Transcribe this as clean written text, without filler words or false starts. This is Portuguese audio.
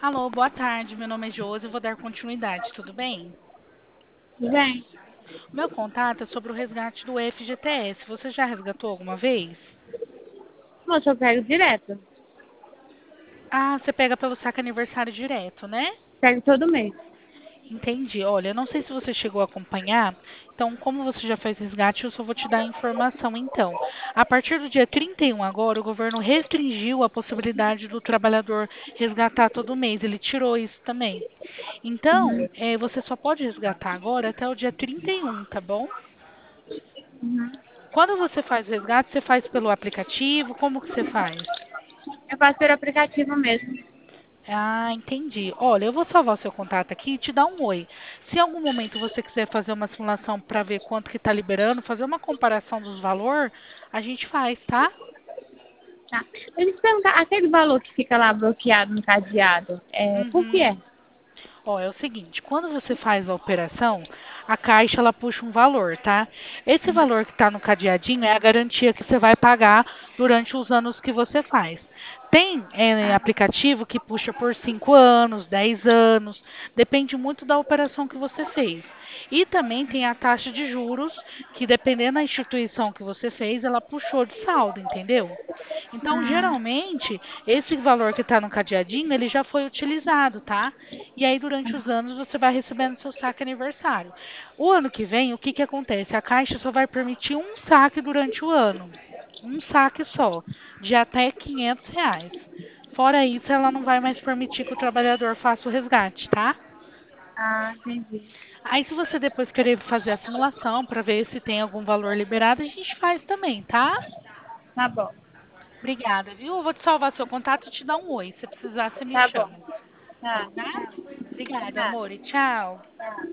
Alô, boa tarde. Meu nome é Josi, eu vou dar continuidade, tudo bem? Tudo bem? O meu contato é sobre o resgate do FGTS. Você já resgatou alguma vez? Moça, eu pego direto. Ah, você pega pelo saque aniversário direto, né? Pego todo mês. Entendi. Olha, eu não sei se você chegou a acompanhar. Então, como você já fez resgate, eu só vou te dar a informação então. A partir do dia 31 agora, o governo restringiu a possibilidade do trabalhador resgatar todo mês. Ele tirou isso também. Então, Uhum. você só pode resgatar agora até o dia 31, tá bom? Uhum. Quando você faz o resgate, você faz pelo aplicativo? Como que você faz? Eu faço pelo aplicativo mesmo. Ah, entendi. Olha, eu vou salvar o seu contato aqui e te dar um oi. Se em algum momento você quiser fazer uma simulação para ver quanto que está liberando, fazer uma comparação dos valores, a gente faz, tá? Tá? Deixa eu te perguntar, aquele valor que fica lá bloqueado no cadeado, por que Uhum. é? Ó, é o seguinte, quando você faz a operação, a Caixa ela puxa um valor, tá? Esse valor que está no cadeadinho é a garantia que você vai pagar durante os anos que você faz. Tem aplicativo que puxa por 5 anos, 10 anos, depende muito da operação que você fez. E também tem a taxa de juros, que dependendo da instituição que você fez, ela puxou de saldo, entendeu? Então, Ah, geralmente, esse valor que está no cadeadinho, ele já foi utilizado, tá? E aí, durante os anos, você vai recebendo seu saque aniversário. O ano que vem, o que que acontece? A Caixa só vai permitir um saque durante o ano. Um saque só, de até R$ 500. Fora isso, ela não vai mais permitir que o trabalhador faça o resgate, tá? entendi. Aí, se você depois querer fazer a simulação para ver se tem algum valor liberado, a gente faz também, tá? Tá bom. Obrigada, viu? Eu vou te salvar seu contato e te dar um oi. Se precisar, você me Tá bom. chama. Tá. Combinado? Obrigada, Tá. amor. E tchau.